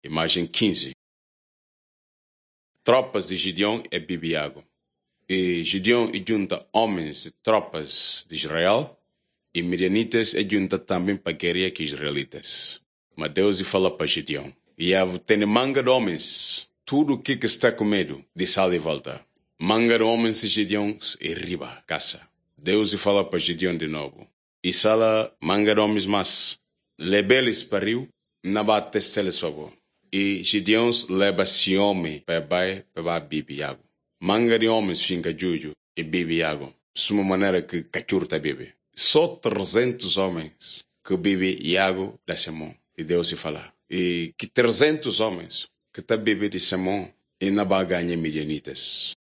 Imagem 15. Tropas de Gideão e Bibiago. E Gideão e junta homens e tropas de Israel, e Midianitas e junta também para guerrear com israelitas. Mas Deus fala para Gideão: e tem manga de homens, tudo o que está com medo de sair e voltar. Manga de homens de Gideão e riba, caça. Deus fala para Gideão de novo: e sala manga de homens mas, lebeles para rio, nabat testeles favor. E Gideão leva esse homem para Bibiago. Manga de homens finca Juju e Bibiago. Suma maneira que cachurta bebe. Só 300 homens que bebe Iago da Simão. E Deus se fala. E que 300 homens que tá bebe de Simão e na baganha Midianitas.